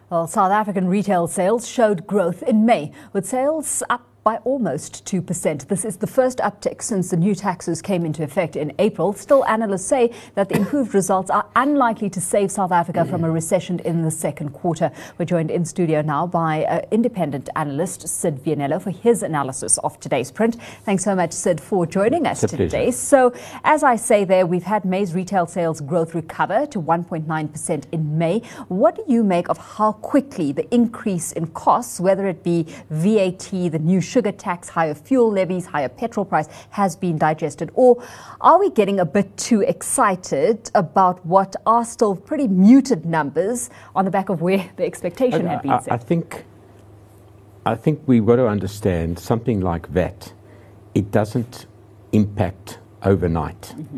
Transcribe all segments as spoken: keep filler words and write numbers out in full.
Well, South African retail sales showed growth in May, with sales up by almost two percent. This is the first uptick since the new taxes came into effect in April. Still, analysts say that the improved results are unlikely to save South Africa from a recession in the second quarter. We're joined in studio now by uh, independent analyst Sid Vianello for his analysis of today's print. Thanks so much, Sid, for joining us today. Pleasure. So, as I say there, we've had May's retail sales growth recover to one point nine percent in May. What do you make of how quickly the increase in costs, whether it be V A T, the new sugar tax, higher fuel levies, higher petrol price, has been digested? Or are we getting a bit too excited about what are still pretty muted numbers on the back of where the expectation I, had been I, set? I think, I think we've got to understand something like V A T, it doesn't impact overnight. Mm-hmm.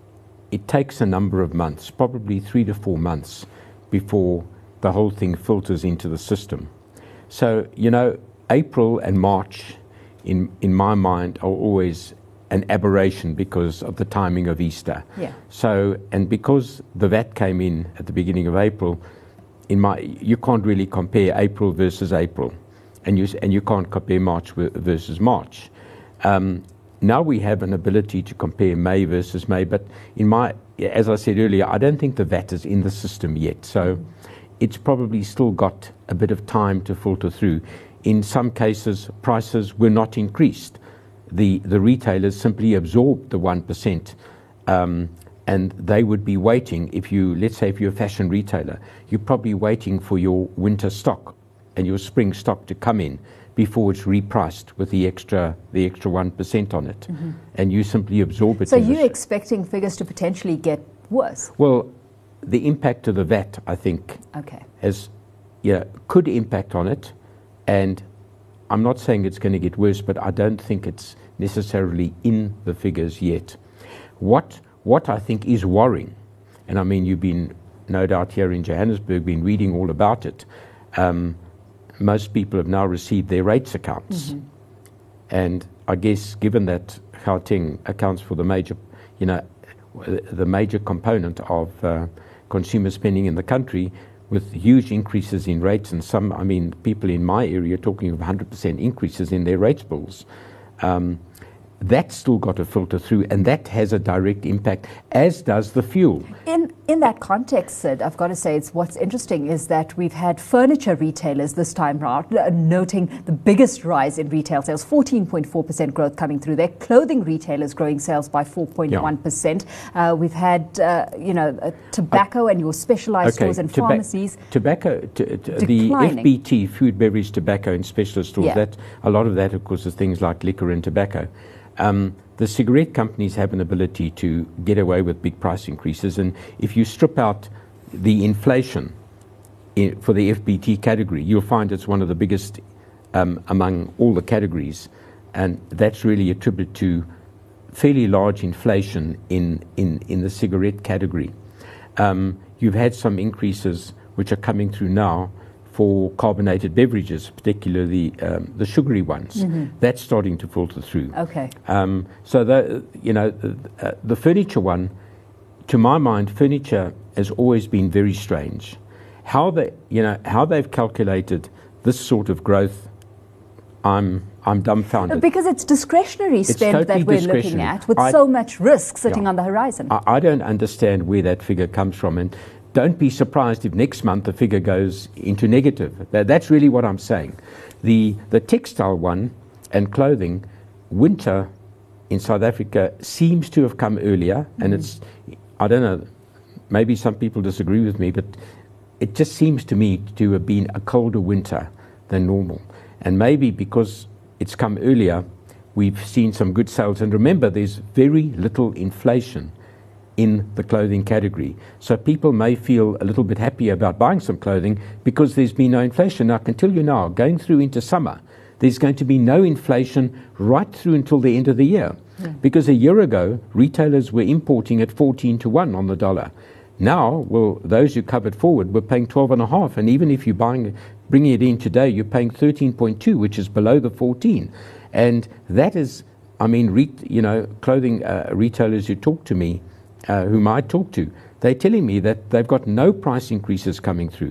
It takes a number of months, probably three to four months, before the whole thing filters into the system. So, you know, April and March, in, in my mind, are always an aberration because of the timing of Easter. Yeah. So, and because the V A T came in at the beginning of April, in my, you can't really compare April versus April, and you, and you can't compare March versus March. Um, now we have an ability to compare May versus May, but in my, as I said earlier, I don't think the V A T is in the system yet. So it's probably still got a bit of time to filter through. In some cases, prices were not increased. The, the retailers simply absorbed the one percent, um, and they would be waiting. If you, let's say if you're a fashion retailer, you're probably waiting for your winter stock and your spring stock to come in before it's repriced with the extra the extra one percent on it. Mm-hmm. And you simply absorb it. So you're expecting figures to potentially get worse? Well, the impact of the V A T, I think, okay. has, yeah, could impact on it. And I'm not saying it's going to get worse, but I don't think it's necessarily in the figures yet. What what I think is worrying, and I mean, you've been, no doubt, here in Johannesburg, been reading all about it. Um, most people have now received their rates accounts. Mm-hmm. And I guess, given that Gauteng accounts for the major, you know, the major component of uh, consumer spending in the country, with huge increases in rates, and some, I mean, people in my area talking of one hundred percent increases in their rates bills. Um, that's still got to filter through, and that has a direct impact, as does the fuel. In in that context, Sid, I've got to say, it's what's interesting is that we've had furniture retailers this time round uh, noting the biggest rise in retail sales, fourteen point four percent growth coming through there. Clothing retailers growing sales by four point one percent. Yeah. Uh, we've had, uh, you know, uh, tobacco uh, and your specialized okay, stores and toba- pharmacies. Tobacco, t- t- the F B T, food, beverage, tobacco and specialist stores, yeah. that a lot of that, of course, is things like liquor and tobacco. Um, the cigarette companies have an ability to get away with big price increases, and if you strip out the inflation in, for the F B T category, you'll find it's one of the biggest um, among all the categories, and that's really attributed to fairly large inflation in, in, in the cigarette category. Um, you've had some increases which are coming through now for carbonated beverages, particularly um, the sugary ones. Mm-hmm. That's starting to filter through. Okay. Um, so, the, you know, the, uh, the furniture one, to my mind, furniture has always been very strange. How they, you know, how they've calculated this sort of growth, I'm I'm dumbfounded. Because it's discretionary it's spend totally that we're discretionary. looking at, with I, so much risk sitting yeah, on the horizon. I, I don't understand where that figure comes from, and don't be surprised if next month the figure goes into negative. That, that's really what I'm saying. The the textile one and clothing, winter in South Africa seems to have come earlier, mm-hmm. and it's, I don't know, maybe some people disagree with me, but it just seems to me to have been a colder winter than normal. And maybe because it's come earlier, we've seen some good sales. And remember, there's very little inflation in the clothing category. So people may feel a little bit happier about buying some clothing because there's been no inflation. Now, I can tell you now, going through into summer, there's going to be no inflation right through until the end of the year. Yeah. Because a year ago, retailers were importing at fourteen to one on the dollar. Now, well, those who covered forward were paying twelve and a half. And even if you're buying, bringing it in today, you're paying thirteen point two, which is below the fourteen. And that is, I mean, re, you know, clothing uh, retailers who talk to me, Uh, whom I talk to, they're telling me that they've got no price increases coming through.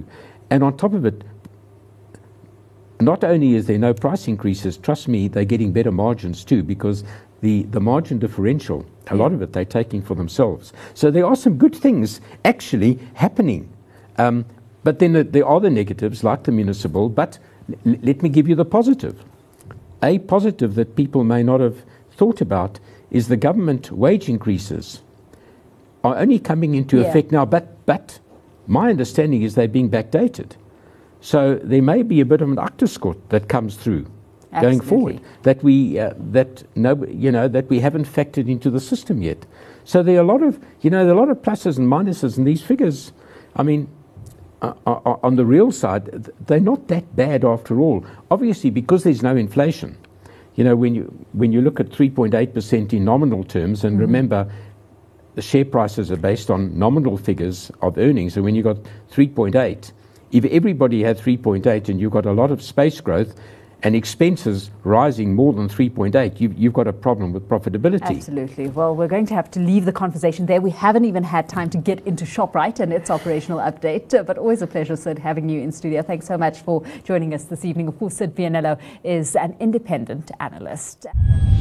And on top of it, not only is there no price increases, trust me, they're getting better margins too, because the, the margin differential, a lot of it they're taking for themselves. So there are some good things actually happening. Um, but then the, there are the negatives, like the municipal, but l- let me give you the positive. A positive that people may not have thought about is the government wage increases are only coming into Yeah. effect now, but, but my understanding is they're being backdated. So there may be a bit of an achterskot that comes through going Absolutely. forward that we uh, that no you know that we haven't factored into the system yet. So there are a lot of you know there are a lot of pluses and minuses in these figures. I mean, uh, uh, on the real side, they're not that bad after all. Obviously, because there's no inflation. You know, when you when you look at three point eight percent in nominal terms, and mm-hmm. remember, the share prices are based on nominal figures of earnings. So when you got three point eight, if everybody had three point eight and you've got a lot of space growth and expenses rising more than three point eight, you've, you've got a problem with profitability. Absolutely. Well, we're going to have to leave the conversation there. We haven't even had time to get into ShopRite and its operational update, uh, but always a pleasure, Sid, having you in studio. Thanks so much for joining us this evening. Of course, Sid Vianello is an independent analyst.